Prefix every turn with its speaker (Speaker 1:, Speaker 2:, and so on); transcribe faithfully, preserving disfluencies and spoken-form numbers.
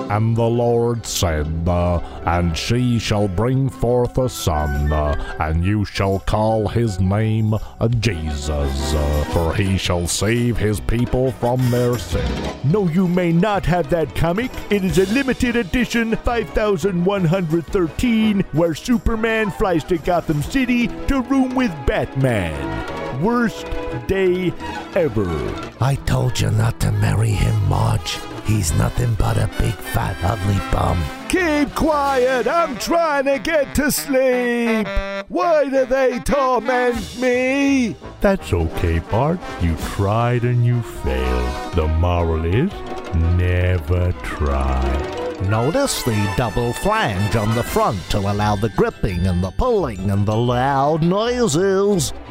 Speaker 1: And the Lord said, uh, And she shall bring forth a son, uh, and you shall call his name uh, Jesus, uh, for he shall save his people from their sin.
Speaker 2: No, you may not have that comic. It is a limited edition five thousand one hundred thirteen, where Superman flies to Gotham City to room with Batman. Worst day ever.
Speaker 3: I told you not to marry him, Marge. He's nothing but a big, fat, ugly bum.
Speaker 2: Keep quiet! I'm trying to get to sleep! Why do they torment me?
Speaker 1: That's okay, Bart. You tried and you failed. The moral is, never try.
Speaker 4: Notice the double flange on the front to allow the gripping and the pulling and the loud noises.